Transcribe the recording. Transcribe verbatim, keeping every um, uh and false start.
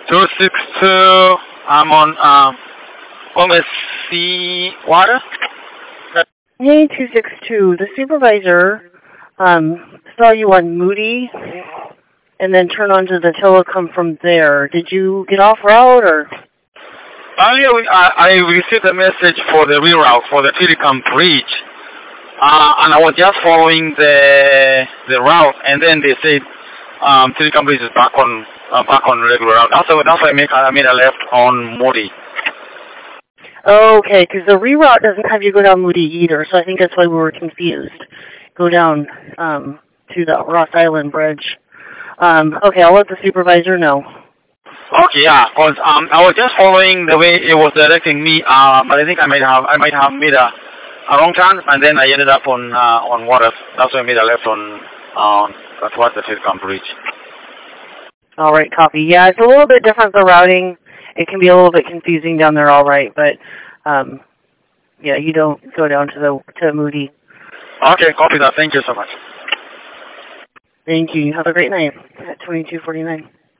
two six two, I'm on um, Gomez Sea Water. Hey, two six two, the supervisor um, saw you on Moody and then turn onto the telecom from there. Did you get off route or? Earlier, I, I received a message for the reroute for the telecom bridge, uh, and I was just following the the route, and then they said um, telecom bridge is back on uh, back on regular route. That's why that's why I made I made a left on Moody. Okay, because the reroute doesn't have you go down Moody either, so I think that's why we were confused. Go down um, to the Ross Island Bridge. Um, okay, I'll let the supervisor know. Okay, yeah, cause um, I was just following the way it was directing me, uh, but I think I might have I might have made a, a wrong turn, and then I ended up on uh, on water. That's why I made a left on on uh, towards the telecom bridge. All right, copy. Yeah, it's a little bit different, the routing. It can be a little bit confusing down there, all right, but um, yeah, you don't go down to the to Moody. Okay, copy that. Thank you so much. Thank you. Have a great night at twenty-two forty-nine.